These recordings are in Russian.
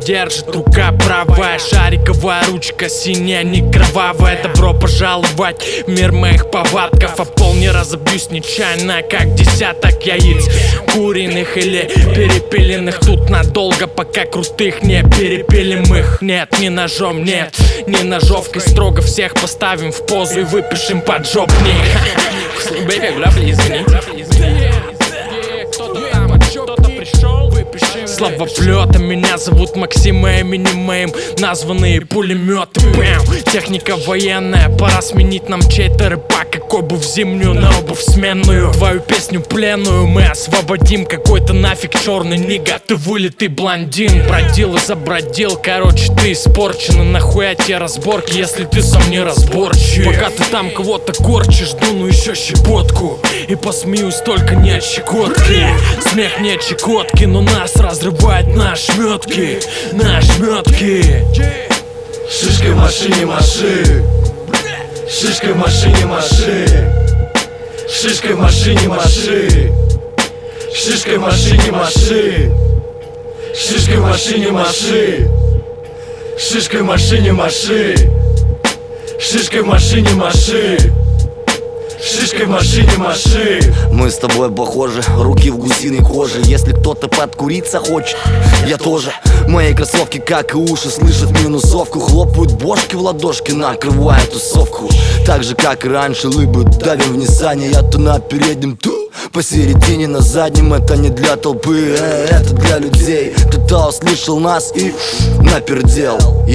держит рука правая, шариковая ручка синяя, не кровавая. Добро пожаловать в мир моих повадков, а пол не разобьюсь нечаянно, как десяток яиц куриных или перепеленных. Тут надолго, пока крутых не перепилим их. Нет, не ножом, нет, не ножовкой. Строго всех поставим в позу и выпишем поджопник. Бэйби, гуля, извини. Кто-то пришел, выпишем. Слава плета, меня зовут Максим, а именем моим названные пулеметы. Бэм. Техника военная, пора сменить нам чей-то рыбак, как обувь зимнюю на обувь сменную. Твою песню пленную мы освободим. Какой-то нафиг черный нига, ты вылитый блондин. Бродил и забродил, короче, ты испорчен. И нахуя те разборки, если ты сам не разборчив? Пока ты там кого-то корчишь, дуну еще щепотку и посмеюсь, только не от щекотки. Смех не от щекотки, но нас разрывает на шметки, на шметки. Шишкой в машине маши, шишкой в машине маши, шишкой в машине маши, шишкой в машине маши, шишкой в машине маши, шишкой в машине маши, шишкой в машине маши, шишкой в машине маши. Мы с тобой похожи, руки в гусиной коже. Если кто-то подкуриться хочет, я тоже. Мои кроссовки, как и уши, слышат минусовку. Хлопают бошки в ладошки, накрывая тусовку. Так же, как и раньше, лыбы давим в Ниссане. Я то на переднем, то посередине, на заднем. Это не для толпы, это для людей. Кто-то услышал нас и напердел,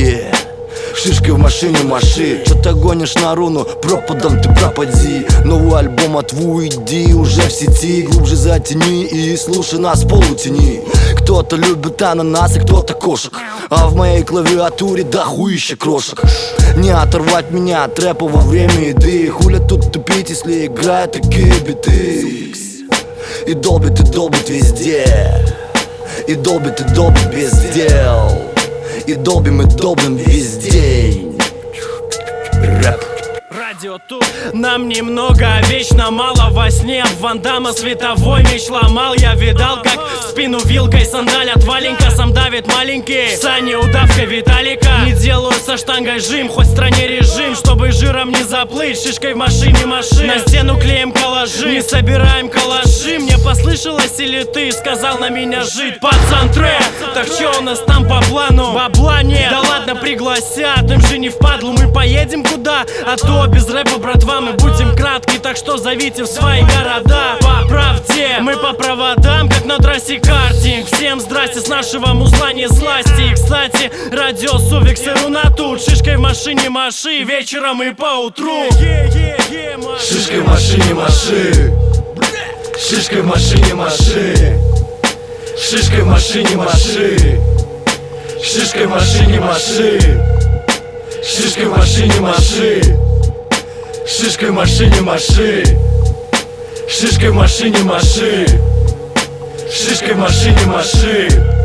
Шишкой в машине маши, что-то гонишь на руну, пропадом ты пропади. Новый альбом от Вуиди уже в сети. Глубже затяни и слушай нас в полутени. Кто-то любит ананасы, кто-то кошек, а в моей клавиатуре дохуище крошек. Не оторвать меня от рэпа во время еды. Хуля тут тупить, если играют такие биты. И долбит везде, и долбит без дел. И долбим весь день. Рэп. Радио тут нам немного, а вечно мало. Во сне Ван Дамма световой меч ломал. Я видал, как в спину вилкой сандалят валенка. Сам давит маленький, сани удавка Виталика. Не делаю со штангой жим, хоть в стране режим. Чтобы жиром не заплыть, шишкой в машине маши. На стену клеим коллажи, не собираем калаши. Мне послышалось, или ты сказал на меня жить? Пацан трэп, так чё у нас там по плану? Бабла нет, да ладно пригласят, им же не впадлу. Мы поедем куда? А то без рэпа, братва, мы будем кратки. Так что зовите в свои города. По правде, мы по проводам, как на трассе картинг. Всем здрасте, с нашего музла не сласти. Кстати, радио Сувикс и Руна тут. Шишкой в машине маши, вечером и поутру. Шишкой в машине маши, шишкой в машине маши, шишкой в машине маши, шишкой в машине маши, шишкой в машине маши, шишкой в машине маши, шишкой в машине маши, шишкой в машине маши.